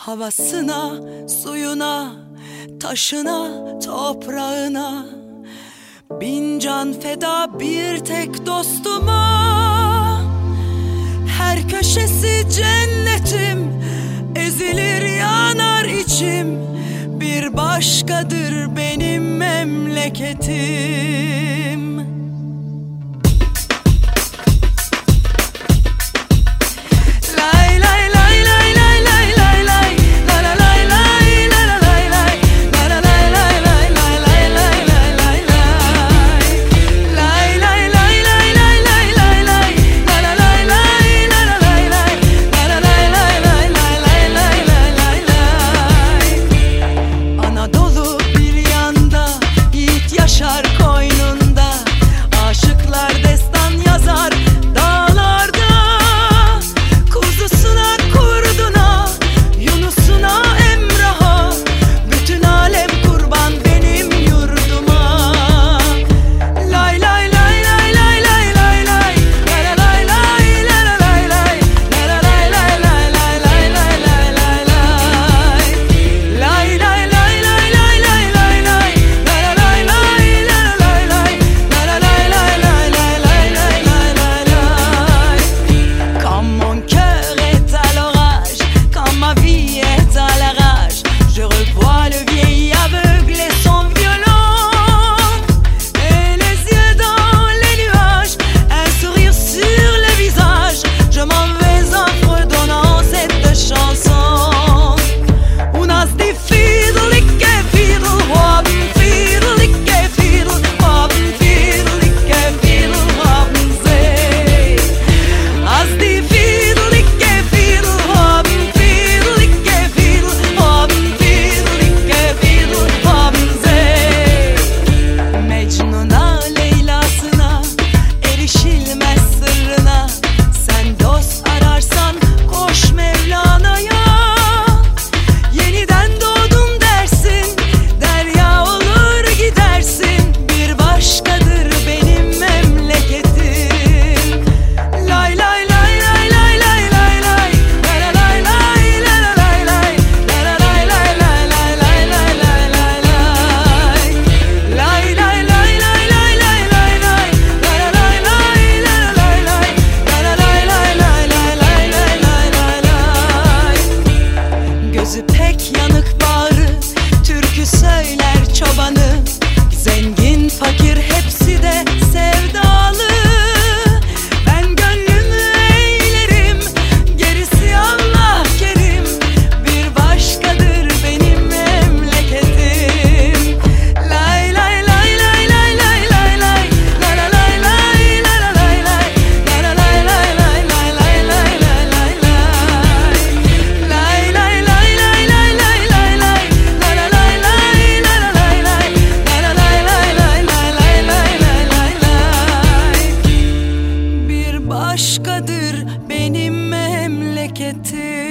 Havasına, suyuna, taşına, toprağına, bin can feda bir tek dostuma. Her köşesi cennetim, ezilir yanar içim. Bir başkadır benim memleketim. Gözü pek yanık bağrı, türkü söyler çobanı. Zengin fakir hepsi de sevdalı. Ben gönlümü eğlerim, gerisi Allah kerim. Bir başkadır benim memleketim. Lay lay lay lay lay lay lay lay. La la lay lay la la lay lay. La la lay lay lay lay lay lay lay lay lay. Lay lay lay lay lay lay lay lay. La la lay lay la la lay lay. La la lay lay lay lay lay lay lay lay lay. Bir başkadır benim memleketim.